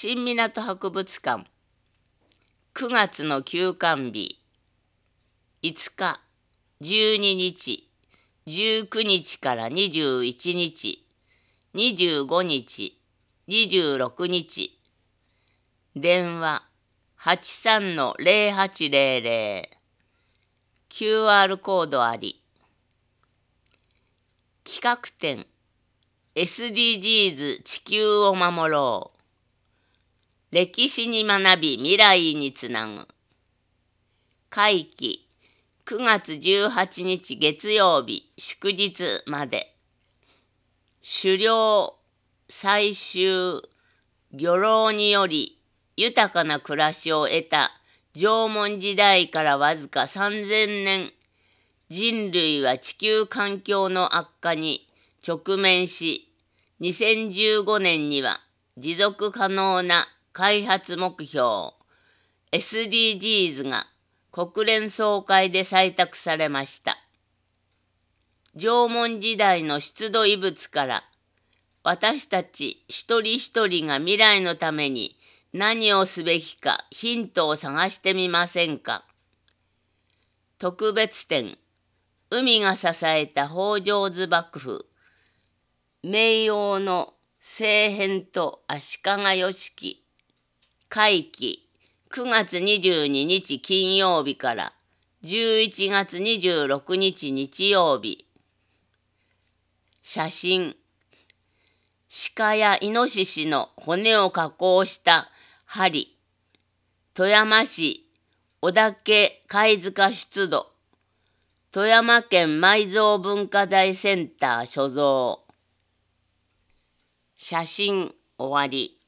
新湊博物館9月の休館日5日、12日、19日から21日、25日、26日。電話 83-0800 QR コードあり。企画展 SDGs 地球を守ろう。歴史に学び未来につなぐ。会期9月18日月曜日祝日まで。狩猟、採集、漁労により豊かな暮らしを得た縄文時代からわずか3000年、人類は地球環境の悪化に直面し、2015年には持続可能な開発目標 SDGs が国連総会で採択されました。縄文時代の出土遺物から私たち一人一人が未来のために何をすべきかヒントを探してみませんか。特別展、海が支えた北条図幕府、明王の政変と足利義輝。会期9月22日金曜日から11月26日日曜日。写真、鹿やイノシシの骨を加工した針。富山市小竹貝塚出土。富山県埋蔵文化財センター所蔵。写真終わり。